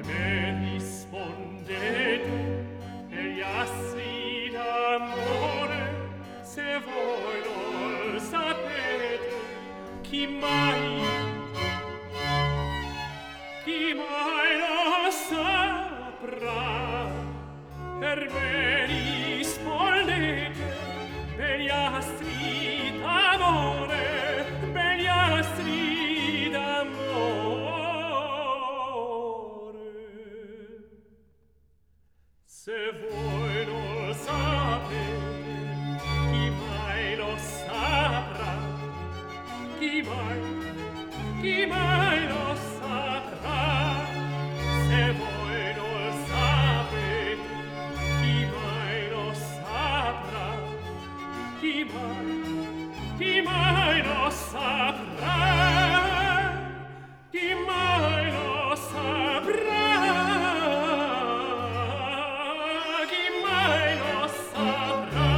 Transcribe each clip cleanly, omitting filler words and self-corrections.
me rispondete e gli astri d'amore, se voi non sapete, chi mai lo saprà. Per me rispondete, begli astri d'amore, begli astri d'amore. Se voi non sapete, chi mai lo saprà? Chi mai lo saprà? Se voi non sapete, chi mai lo saprà? Chi mai lo saprà? Chi mai lo saprà? Chi mai lo saprà?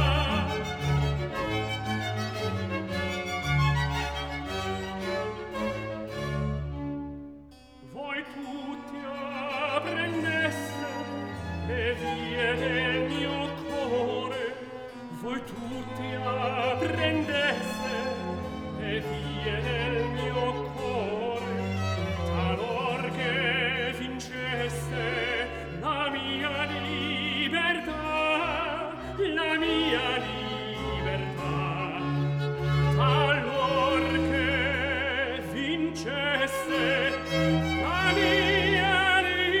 Voi tutti apprendeste le vie del mio cuore, voi tutti apprendeste le vie del mio cuore, talor che vinceste la mia libertà, la mia libertà, talor che vinceste la mia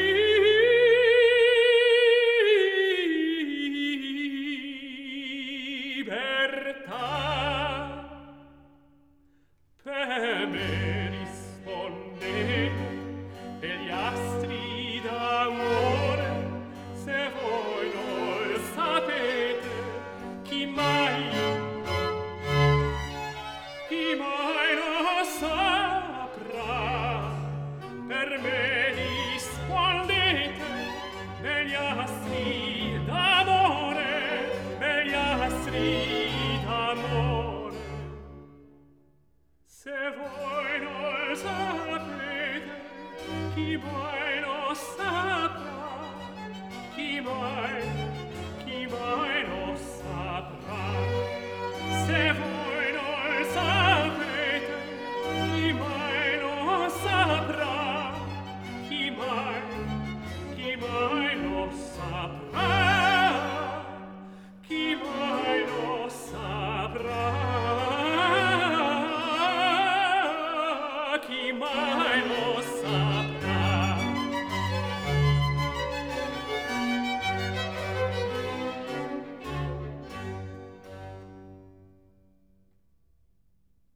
libertà. Per me rispondete, per gli astri d'amore, se voi non sapete, chi mai lo saprà. Per me rispondete, begli astri d'amore, begli astri d'amore. Se voi non sapete, chi mai lo saprà? Chi mai lo saprà? Se voi non sapete, chi mai lo saprà? Chi mai lo saprà? Chi mai lo saprà? Chi mai